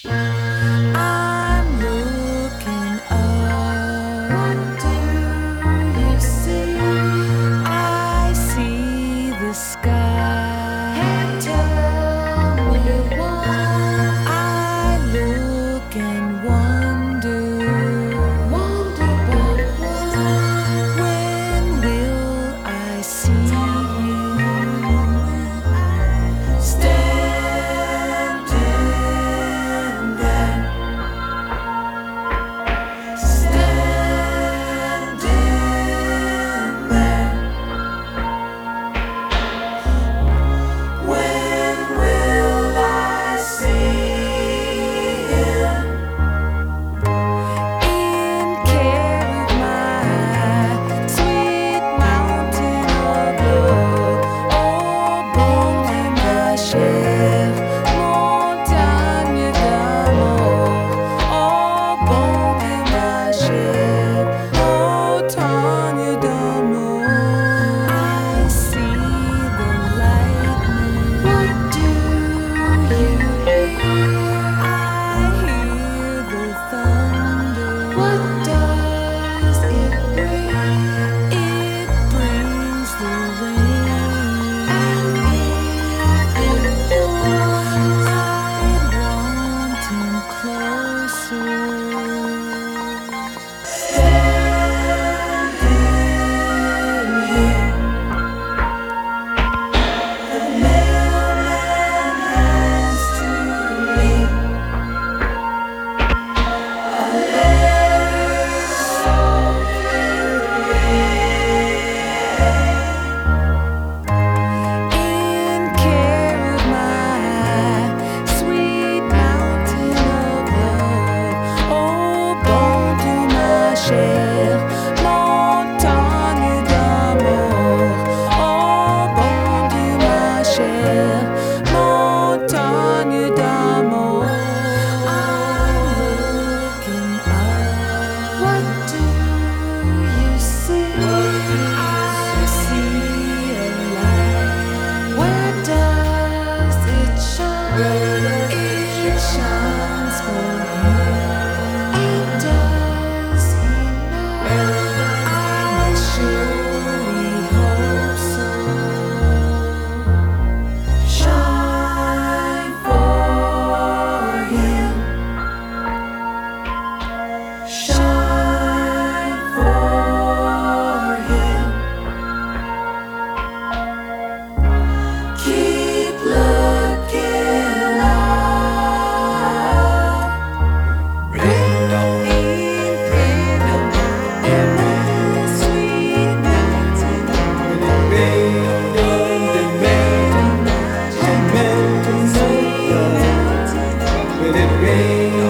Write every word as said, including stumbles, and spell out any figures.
I'm looking up. What do you see? I see the sky. Hey, tell me why. I look and wonder. Wonder about what? When will I see you? Standing there. Standing there. When will I see him? In care of my sweet mountain of love, oh bon de ma chère montagne d'amour, oh bon de ma chère montagne d'amour. I see the lightning. What do you hear? I hear the thunder. What does it bring? It brings the rain. And if it pours, I'd want him closer. Standing here, the mailman hands to me a letter so in care of my sweet mountain of love, oh bon de ma chère montagne d'amour, oh bon de ma chère montagne d'amour. I'm looking up. What do you see? I see a light. Where does it shine? It shines for him. And does he know? I surely hope so. Shine for him. Shine for him. Keep looking up. Rain on me, rain on me, sweet mountain. Rain on the man, the mountains of love. When it rains.